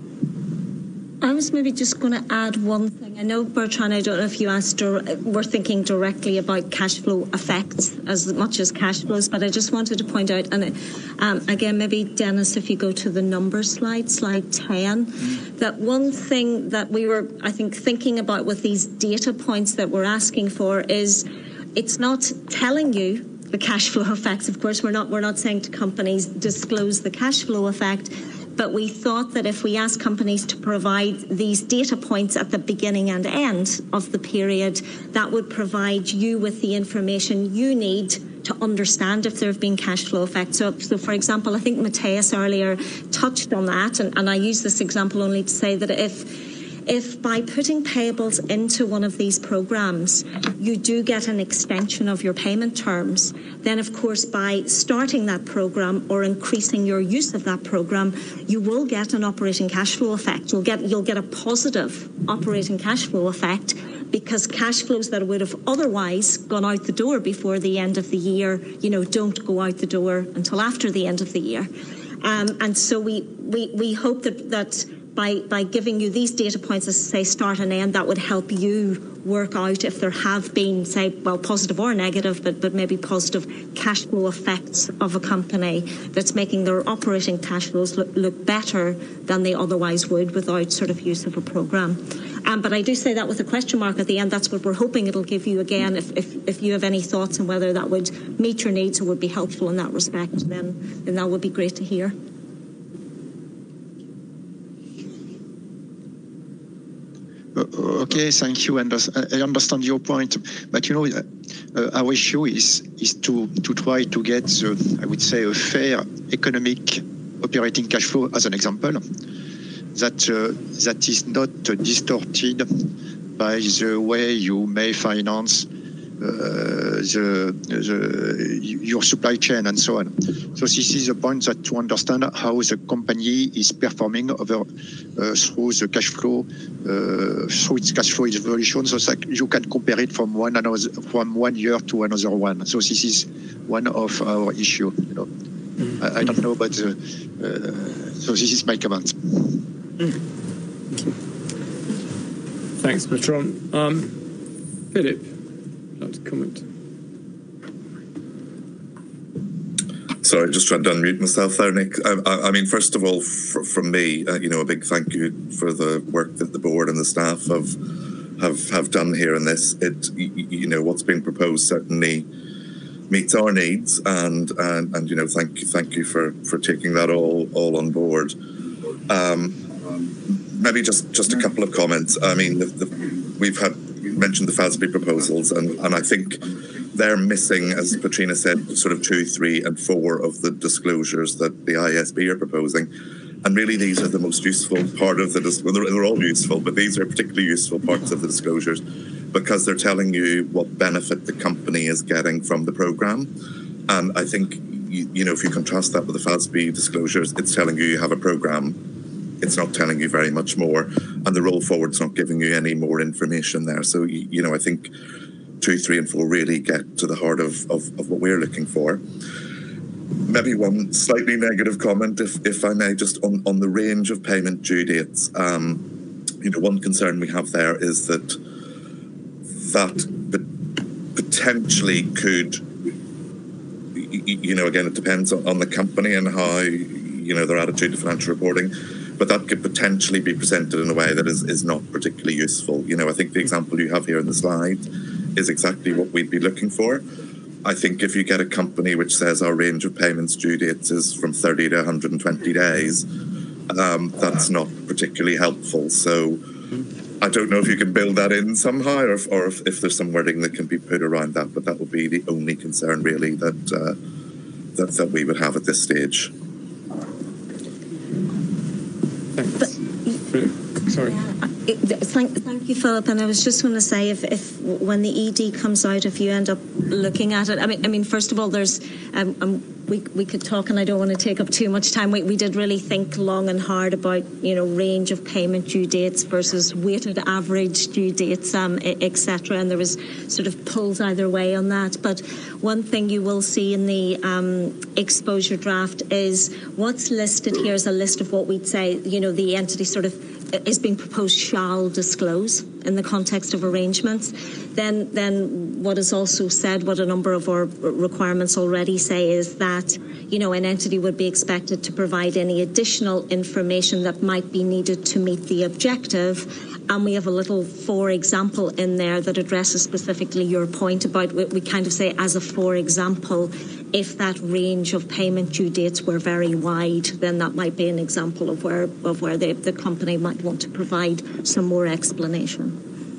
I was maybe just going to add one thing. I know, Bertrand, I don't know if you asked, or we're thinking directly about cash flow effects as much as cash flows, but I just wanted to point out, and um, again, maybe, Dennis, if you go to the number slide, slide ten, mm-hmm. that one thing that we were, I think, thinking about with these data points that we're asking for is it's not telling you the cash flow effects. Of course, we're not, we're not saying to companies, disclose the cash flow effect. But we thought that if we ask companies to provide these data points at the beginning and end of the period, that would provide you with the information you need to understand if there have been cash flow effects. So, so for example, I think Matthias earlier touched on that, and, and I use this example only to say that if If by putting payables into one of these programs, you do get an extension of your payment terms, then of course by starting that program or increasing your use of that program, you will get an operating cash flow effect. You'll get, you'll get a positive operating cash flow effect because cash flows that would have otherwise gone out the door before the end of the year, you know, don't go out the door until after the end of the year. Um, and so we, we, we hope that, that by, by giving you these data points, as I say, start and end, that would help you work out if there have been, say, well, positive or negative, but, but maybe positive cash flow effects of a company that's making their operating cash flows look, look better than they otherwise would without sort of use of a programme. Um, but I do say that with a question mark at the end. That's what we're hoping it'll give you again. If, if, if you have any thoughts on whether that would meet your needs or would be helpful in that respect, then, then that would be great to hear. Okay, thank you. And I understand your point, but you know, uh, our issue is is to to try to get the, I would say, a fair economic operating cash flow as an example that uh, that is not uh, distorted by the way you may finance uh, the, the your supply chain and so on. So this is the point, that to understand how the company is performing over uh, through the cash flow, uh, through its cash flow evolution, so that you can compare it from one another, from one year to another one. So this is one of our issue. You know, mm-hmm. I, I don't know, but uh, uh, so this is my comment. Mm. Thanks, Bertrand. Um, Philip, would you like to comment? Sorry, just trying to unmute myself there, Nick. I, I, I mean, first of all, for, from me, uh, you know, a big thank you for the work that the board and the staff have have have done here in this. It, you, you know, what's being proposed certainly meets our needs, and and, and you know, thank you, thank you for for taking that all all on board. Um, maybe just just a couple of comments. I mean, the, the, we've had mentioned the F A S B proposals, and and I think they're missing, as Petrina said, sort of two, three, and four of the disclosures that the I S B are proposing. And really, these are the most useful part of the disclosure. Well, they're all useful, but these are particularly useful parts of the disclosures because they're telling you what benefit the company is getting from the programme. And I think, you, you know, if you contrast that with the F A S B disclosures, it's telling you you have a programme. It's not telling you very much more. And the roll forward's not giving you any more information there. So, you, you know, I think two, three, and four really get to the heart of, of, of what we're looking for. Maybe one slightly negative comment, if, if I may, just on, on the range of payment due dates. Um, you know, one concern we have there is that that potentially could, you know, again, it depends on the company and how, you know, their attitude to financial reporting, but that could potentially be presented in a way that is, is not particularly useful. You know, I think the example you have here in the slide is exactly what we'd be looking for. I think if you get a company which says our range of payments due dates is from thirty to one hundred twenty days, um, that's not particularly helpful. So I don't know if you can build that in somehow, or if, or if, if there's some wording that can be put around that, but that would be the only concern really that, uh, that, that we would have at this stage. Thanks. Sorry. Thank, thank you, Philip. And I was just going to say, if, if when the E D comes out, if you end up looking at it, I mean, I mean, first of all, there's, um, um, we we could talk, and I don't want to take up too much time. We we did really think long and hard about, you know, range of payment due dates versus weighted average due dates, um, et cetera. And there was sort of pulls either way on that. But one thing you will see in the um, exposure draft is what's listed here is a list of what we'd say, you know, the entity sort of is being proposed shall disclose in the context of arrangements. Then, then what is also said, what a number of our requirements already say, is that, you know, an entity would be expected to provide any additional information that might be needed to meet the objective. And we have a little for example in there that addresses specifically your point about, we, we kind of say as a for example, if that range of payment due dates were very wide, then that might be an example of where of where the, the company might want to provide some more explanation.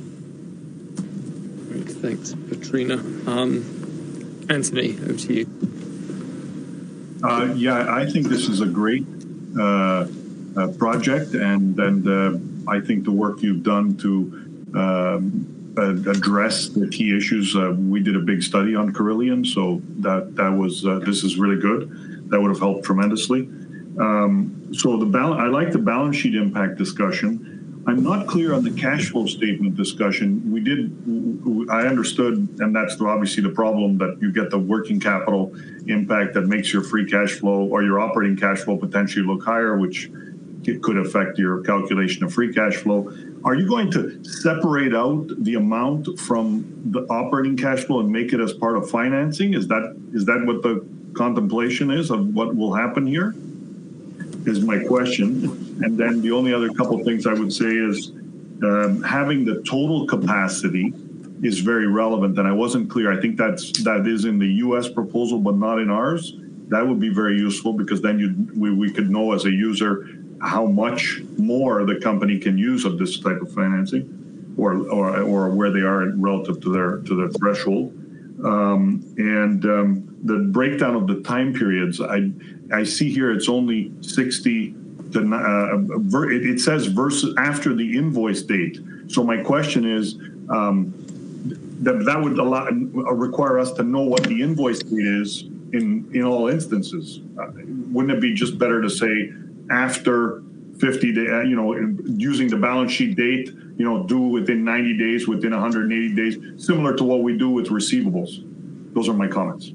Great, thanks, Petrina. Um, Anthony, over to you. Uh, yeah, I think this is a great uh, uh, project, and and uh, I think the work you've done to um, uh, address the key issues. Uh, we did a big study on Carillion, so that that was uh, this is really good. That would have helped tremendously. Um, so the bal- I like the balance sheet impact discussion. I'm not clear on the cash flow statement discussion. We did, I understood, and that's obviously the problem, that you get the working capital impact that makes your free cash flow or your operating cash flow potentially look higher, which it could affect your calculation of free cash flow. Are you going to separate out the amount from the operating cash flow and make it as part of financing? Is that is that what the contemplation is of what will happen here? Is my question. And then the only other couple things I would say is um, having the total capacity is very relevant. And I wasn't clear. I think that's that is in the U S proposal, but not in ours. That would be very useful because then you we, we could know as a user how much more the company can use of this type of financing, or or, or where they are relative to their to their threshold. Um, and um, the breakdown of the time periods, I I see here it's only sixty. To, uh, it, it says versus after the invoice date. So my question is um, that that would allow, require us to know what the invoice date is in in all instances. Uh, wouldn't it be just better to say after fifty days, you know, using the balance sheet date, you know, due within ninety days, within one hundred eighty days, similar to what we do with receivables? Those are my comments.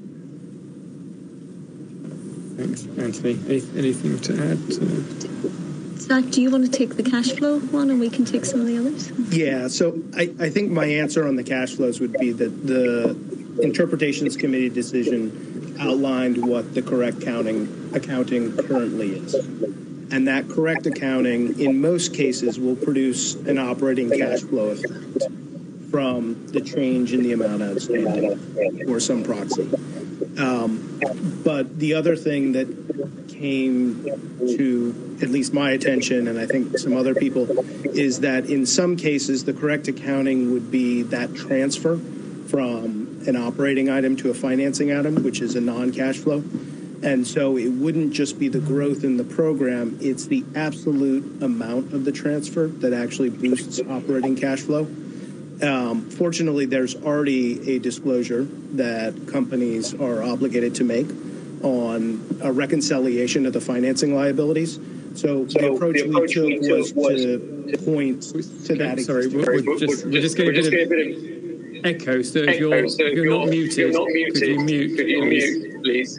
Thanks, Anthony. Any, anything to add? To... Zach, do you want to take the cash flow one and we can take some of the others? Yeah, so I, I think my answer on the cash flows would be that the Interpretations Committee decision outlined what the correct counting, accounting currently is. And that correct accounting, in most cases, will produce an operating cash flow effect from the change in the amount outstanding or some proxy. Um, but the other thing that came to at least my attention, and I think some other people, is that in some cases the correct accounting would be that transfer from an operating item to a financing item, which is a non-cash flow. And so it wouldn't just be the growth in the program, it's the absolute amount of the transfer that actually boosts operating cash flow. Um, fortunately, there's already a disclosure that companies are obligated to make on a reconciliation of the financing liabilities. So, so the approach, the approach we took was, was to point to okay, that. Sorry, we're, we're, just, we're just getting a bit of echo. So if you're, if you're, you're not muted, you're not muted, could you mute, could you mute, please?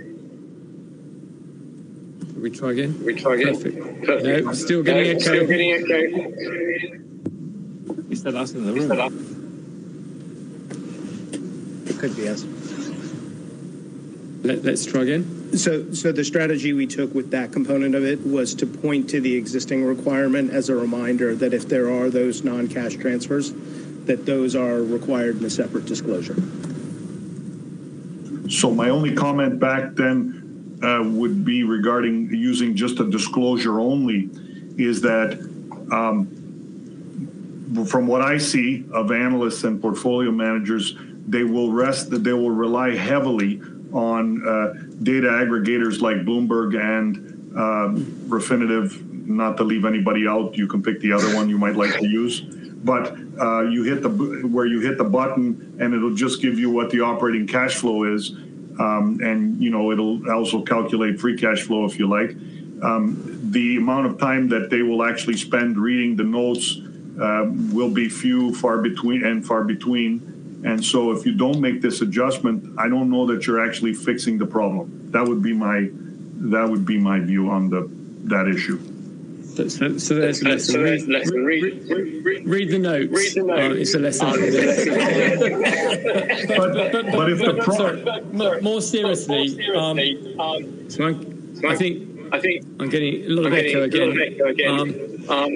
Can we try again? We try again. Perfect. Perfect. No, still getting no, echo. Still getting echo. Is that us in the room? It could be us. Let, let's try again. So, so the strategy we took with that component of it was to point to the existing requirement as a reminder that if there are those non-cash transfers, that those are required in a separate disclosure. So my only comment back then uh, would be regarding using just a disclosure only, is that um, from what I see of analysts and portfolio managers, they will rest, they will rely heavily on uh, data aggregators like Bloomberg and um, Refinitiv. Not to leave anybody out, you can pick the other one you might like to use. But uh, you hit the where you hit the button, and it'll just give you what the operating cash flow is, um, and you know it'll also calculate free cash flow if you like. Um, the amount of time that they will actually spend reading the notes Uh, will be few, far between, and far between. And so if you don't make this adjustment, I don't know that you're actually fixing the problem. That would be my, that would be my view on the that issue. So, so, so there's a lesson. So read, lesson. Read, read, read, read the notes. Read the notes. Oh, it's a lesson. Oh, it's a lesson. but, but, but if the problem, more, more seriously, um, so I, I think I think I'm getting a lot of echo again. Um, um,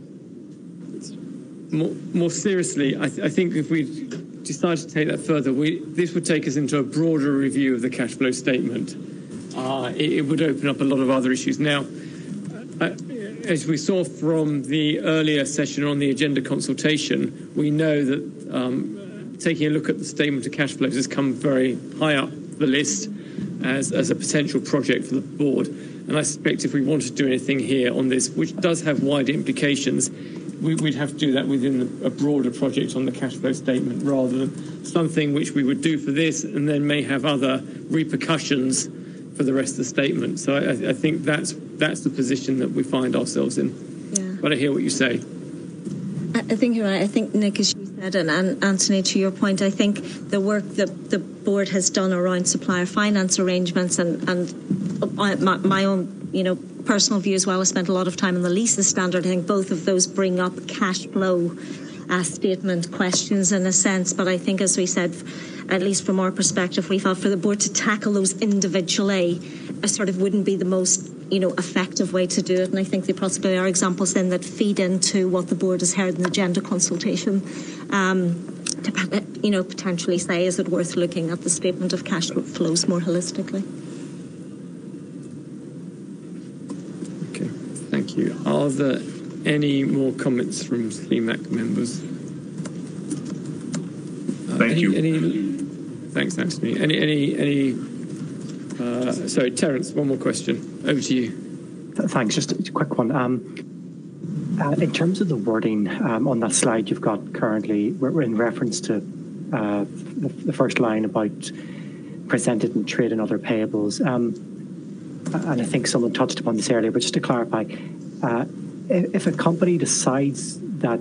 More, more seriously, I, th I think if we decide to take that further, we, this would take us into a broader review of the cash flow statement. Uh, it, it would open up a lot of other issues. Now, uh, as we saw from the earlier session on the agenda consultation, we know that um, taking a look at the statement of cash flows has come very high up the list as, as a potential project for the board. And I suspect if we want to do anything here on this, which does have wider implications, we'd have to do that within a broader project on the cash flow statement rather than something which we would do for this and then may have other repercussions for the rest of the statement. So I, I think that's that's the position that we find ourselves in. Yeah. But I hear what you say. I think you're right. I think, Nick, as you said, and, and Anthony, to your point, I think the work that the board has done around supplier finance arrangements and, and my, my own, you know, personal view as well, I spent a lot of time on the leases standard. I think both of those bring up cash flow uh, statement questions in a sense. But I think, as we said, at least from our perspective, we felt for the board to tackle those individually uh, sort of wouldn't be the most, you know, effective way to do it. And I think there possibly are examples then that feed into what the board has heard in the agenda consultation um, to, you know, potentially say, is it worth looking at the statement of cash flows more holistically? Okay, thank you. Are there any more comments from C MAC members? Uh, Thank any, you. Any, thanks, Anthony. Any, any, any uh, sorry, Terence, one more question. Over to you. Thanks. Just a quick one. Um, uh, in terms of the wording um, on that slide you've got currently, we're in reference to uh, the, the first line about presented in trade and other payables. Um, and I think someone touched upon this earlier, but just to clarify, uh, if, if a company decides that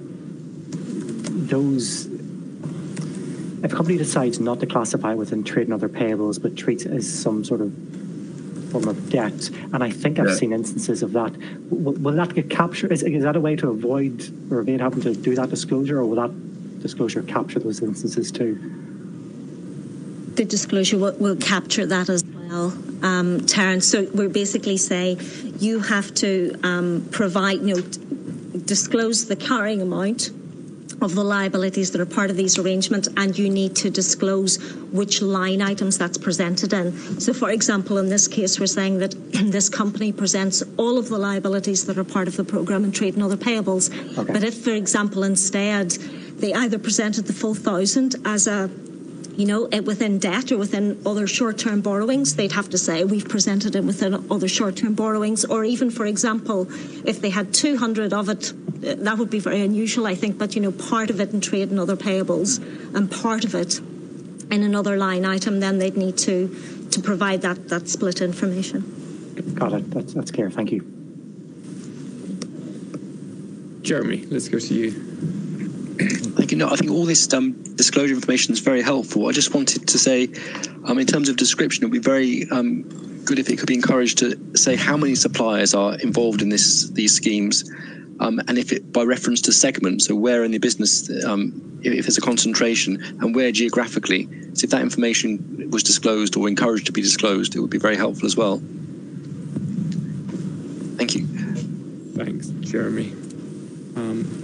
those If a company decides not to classify within trade and other payables, but treats it as some sort of form of debt, and I think I've yeah. seen instances of that, will, will that get captured? Is, is that a way to avoid or evade having to do that disclosure, or will that disclosure capture those instances too? The disclosure will, will capture that as well, um, Terence. So we're basically saying you have to um, provide, you know, disclose the carrying amount of the liabilities that are part of these arrangements, and you need to disclose which line items that's presented in. So, for example, in this case, we're saying that this company presents all of the liabilities that are part of the programme in trade and other payables. Okay. But if, for example, instead they either presented the full thousand as a you know, it within debt or within other short-term borrowings, they'd have to say we've presented it within other short-term borrowings. Or even, for example, if they had two hundred of it, that would be very unusual, I think. But, you know, part of it in trade and other payables and part of it in another line item, then they'd need to to provide that, that split information. Got it. That's, that's clear. Thank you. Jeremy, let's go to you. Thank you. No, I think all this um, disclosure information is very helpful. I just wanted to say, um, in terms of description, it would be very um, good if it could be encouraged to say how many suppliers are involved in this these schemes, um, and if it by reference to segment, so where in the business, um, if, if there's a concentration, and where geographically. So if that information was disclosed or encouraged to be disclosed, it would be very helpful as well. Thank you. Thanks, Jeremy. Um,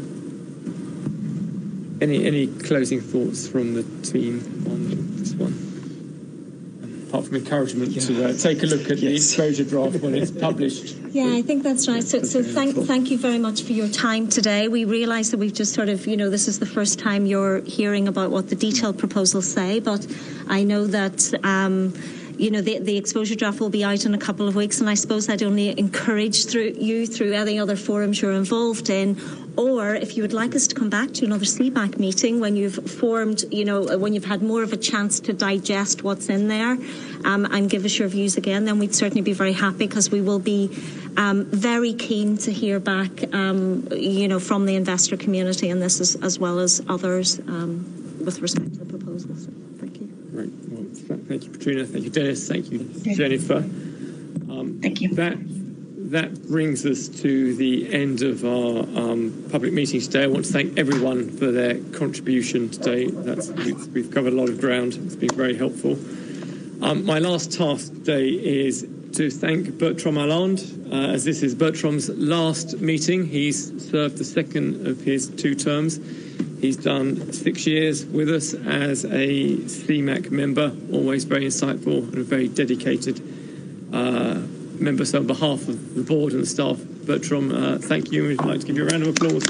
Any any closing thoughts from the team on this one? Apart from encouragement yeah. to uh, take a look at yes. the exposure draft when it's published. Yeah, I think that's right. So, so thank thank you very much for your time today. We realise that we've just sort of, you know, this is the first time you're hearing about what the detailed proposals say, but I know that. Um, You know, the, the exposure draft will be out in a couple of weeks, and I suppose I'd only encourage through you through any other forums you're involved in, or if you would like us to come back to another C MAC meeting when you've formed, you know, when you've had more of a chance to digest what's in there, um, and give us your views again, then we'd certainly be very happy, because we will be um, very keen to hear back, um, you know, from the investor community in this as, as well as others um, with respect to the proposals. Thank you. Right. Well, thank you, Petrina. Thank you, Dennis. Thank you, Jennifer. Um, thank you. That that brings us to the end of our um, public meeting today. I want to thank everyone for their contribution today. That's we've, we've covered a lot of ground. It's been very helpful. Um, my last task today is to thank Bertrand Allende, uh, as this is Bertrand's last meeting. He's served the second of his two terms. He's done six years with us as a C MAC member, always very insightful and a very dedicated uh, member. So on behalf of the board and the staff, Bertrand, uh, thank you. We'd like to give you a round of applause.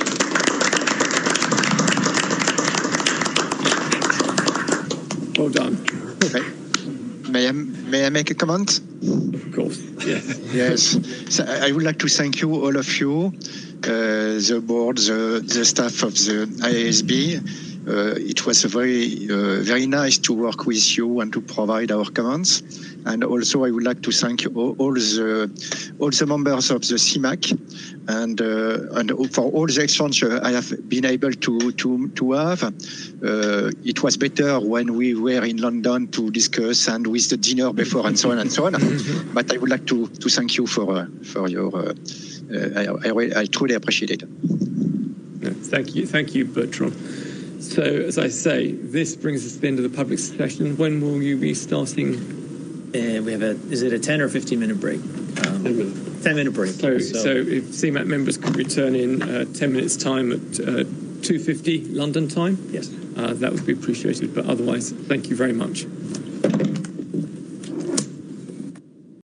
Well done. Okay. May I, may I make a comment? Of course, yes. Yes. So I would like to thank you, all of you, Uh, the board, the, the staff of the I A S B, Uh, it was a very, uh, very nice to work with you and to provide our comments. And also, I would like to thank all, all the all the members of the C M A C and uh, and for all the exchange I have been able to to to have. Uh, it was better when we were in London to discuss and with the dinner before and so on and so on. But I would like to to thank you for uh, for your. Uh, uh, I, I I truly appreciate it. No, thank you, thank you, Bertrand. So, as I say, this brings us to the end of the public session. When will you be starting? Uh, we have a, is it a ten or fifteen minute break? Um, ten minute break. So, so, so if C M A C members could return in uh, ten minutes time at uh, two fifty London time? Yes. Uh, that would be appreciated, but otherwise, thank you very much.